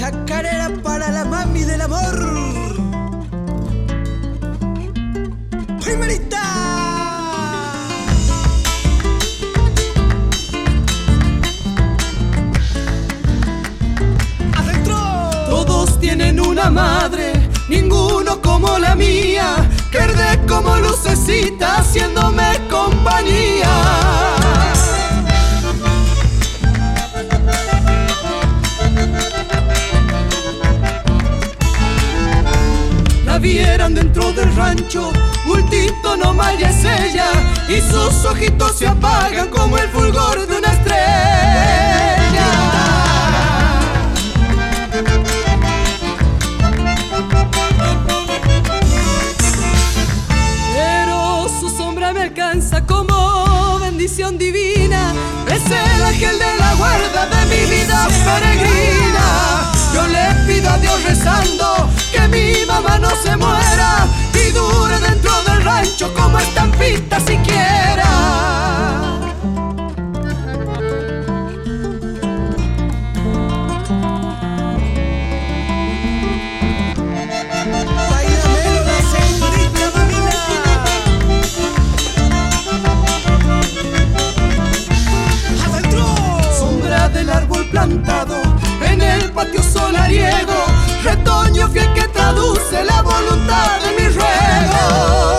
chacarera para la mami del amor. ¡Primerita! Todos tienen una madre, ninguno como la mía, que arde como lucecita haciéndome compañía. La vieran dentro del rancho, bultito nomás ya es ella, y sus ojitos se apagan como el fulgor de una estrella. Me alcanza como bendición divina, es el ángel de la guarda de mi vida peregrina. Yo le pido a Dios rezando que mi mamá no se muera y dure dentro del rancho como estampita siquiera. Plantado en el patio solariego, retoño fiel que traduce la voluntad de mi ruego.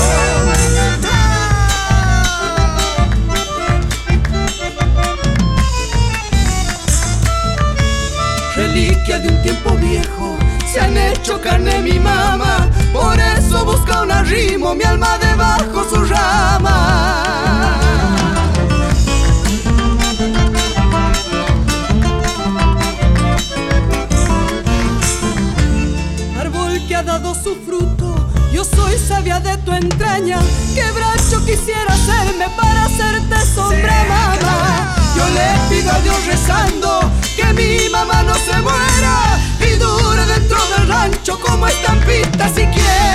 Reliquia de un tiempo viejo, se han hecho carne mi mamá, por eso busca un arrimo mi alma debajo su rama. Dado su fruto, yo soy savia de tu entraña. Qué bracho quisiera hacerme para hacerte sombra, mamá. Yo le pido a Dios rezando que mi mamá no se muera y dure dentro del rancho como estampita siquiera.